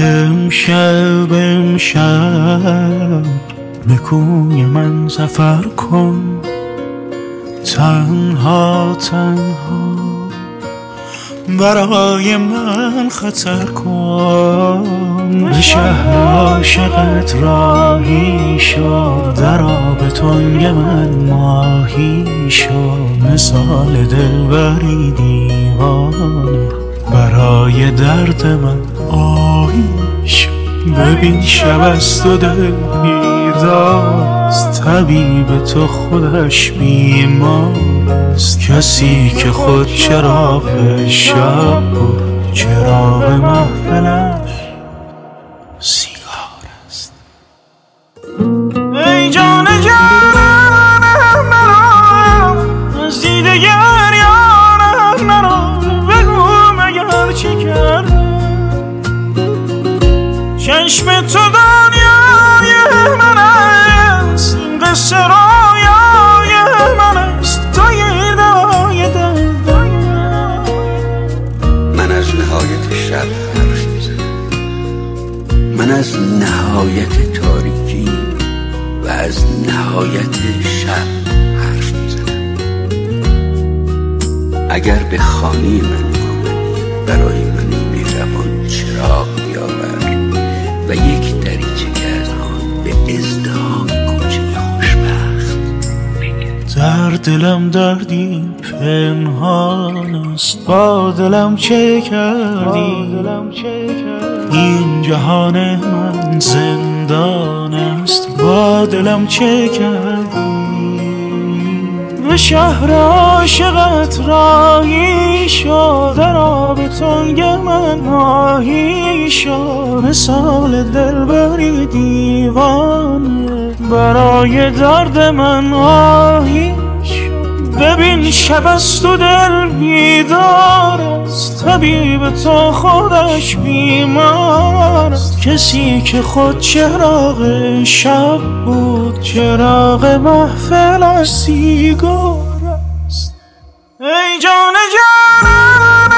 امشب به کوی من سفر کن، تنها برای من خطر کن. به شهر عاشقت راهی شو، در آب تنگ من ماهی شو. مثال دلبری دیوانه، برای درد من آهی شو. ببین شب است و دل بیدارست، طبیب تو خودش بیمارست. کسی که خود چراغ شب بود، چراغ محفلش سیگار است. ای جان جانم مرا، از دیده گریانم مرا بگو مگر چه کردم. چشم تو دنیای من است، این قصه رویای من است. توی دوای درد من از نهایت شب حرف میزنم، من از نهایت تاریکی و از نهایت شب حرف میزنم. اگر به خانه من آمدی، برای من مهربان چراغ بیاور و یک دریچه که از آن به ازدحام کوچه خوشبخت بگرد. در دلم دردی پنهان است، با دلم چه کردی؟ این جهان من زندان است، با دلم چه کردی؟ به شهر عاشقت راهی شو، در آب تنگ من ماهی شو. مثال دلبری دیوانه، برای درد من آهی شو. ببین شب است و دل بیدار است، طبیب تو خودش بیمار است. کسی که خود چراغ شب بود، چراغ محفلش سیگار است. ای جان جانم